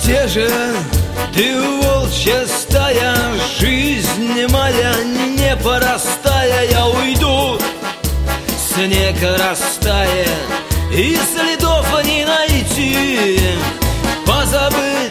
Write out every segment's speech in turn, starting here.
где же ты, волчья стая? Жизнь моя непростая. Я уйду, снег растая, и следов не найти. Позабыт,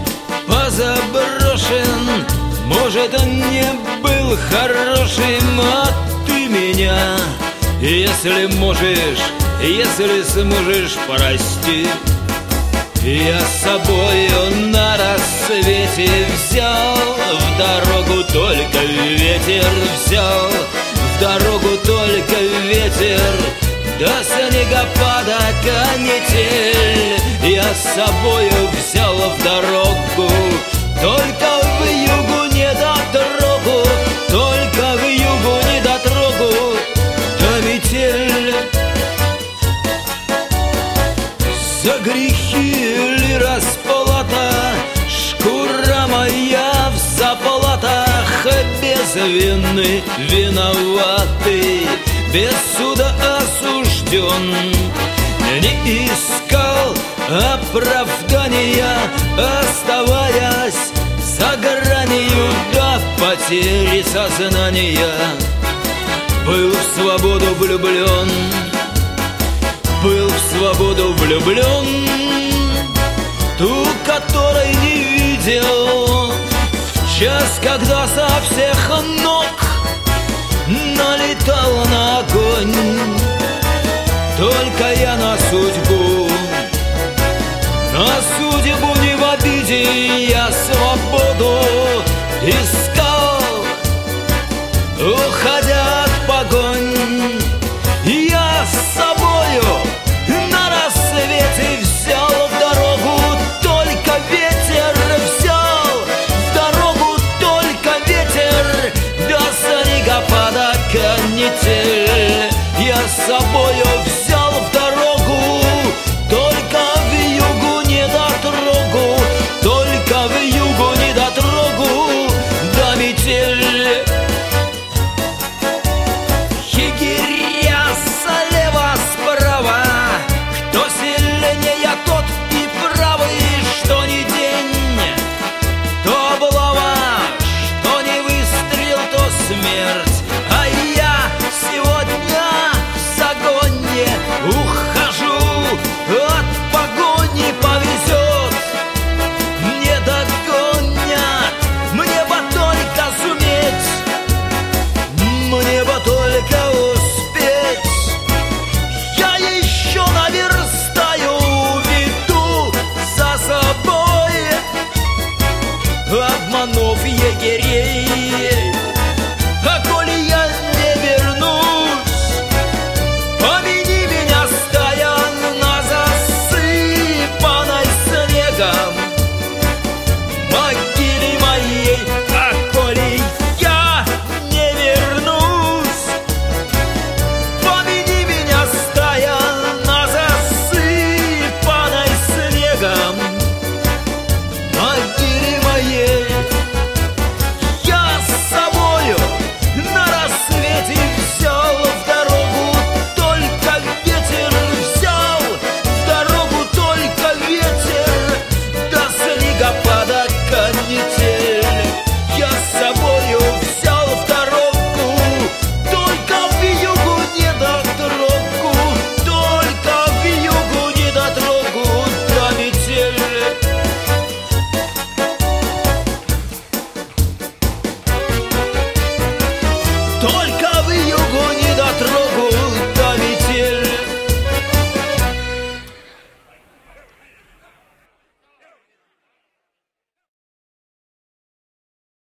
позаброшен, может, он не был хорошим. А ты меня, если можешь, если сможешь, прости. Я с собою на рассвете взял в дорогу только ветер, взял в дорогу только ветер, до снегопада канитель. Я с собою взял в дорогу только в югу недотрогу, только в югу недотрогу, да метель. За грехи ли расплата, шкура моя в заплатах, без вины виноватый, без суда осужден. Не искал оправдания, оставаясь за гранью до потери сознания. Был в свободу влюблен, был в свободу влюблен, ту, которой не видел. В час, когда со всех ног налетал на огонь, только я на судьбу не в обиде. Я свободу из